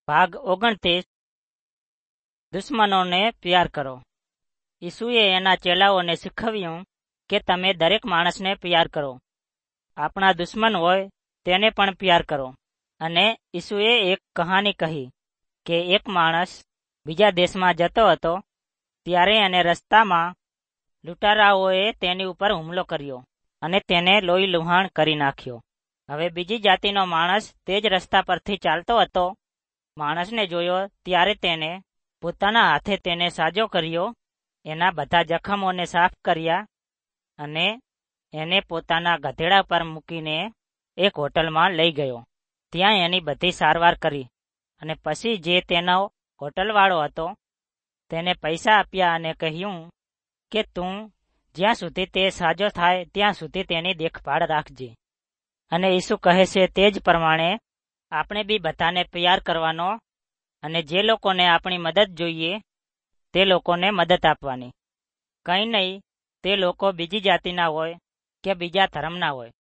ભાગ 29 દુશ્મનોને પ્યાર કરો। ઈસુએ એના ચેલાઓને શીખવ્યું કે તમે દરેક માણસને પ્યાર કરો, આપણા દુશ્મન હોય તેને પણ પ્યાર કરો। અને ઈસુએ એક કહાની કહી કે એક માણસ બીજા દેશમાં જતો હતો, ત્યારે એને રસ્તામાં લૂંટારાઓએ તેની ઉપર હુમલો કર્યો અને તેને લોહી લુહાણ કરી નાખ્યો। હવે બીજી જાતિનો માણસ તે જ રસ્તા પરથી ચાલતો હતો, માણસને જોયો ત્યારે તેને પોતાના હાથે તેને સાજો કર્યો, એના બધા જખમોને સાફ કર્યા અને એને પોતાના ગધેડા પર મૂકીને એક હોટલમાં લઈ ગયો। ત્યાં એની બધી સારવાર કરી અને પછી જે તેનો હોટલવાળો હતો તેને પૈસા આપ્યા અને કહ્યું કે તું જ્યાં સુધી તે સાજો થાય ત્યાં સુધી તેની દેખભાળ રાખજે। અને ઈસુ કહે છે તે જ પ્રમાણે આપણે બી બધાને પ્યાર કરવાનો અને જે લોકોને આપણી મદદ જોઈએ તે લોકોને મદદ આપવાની। કંઈ નહીં તે લોકો બીજી જાતિના હોય કે બીજા ધર્મના હોય,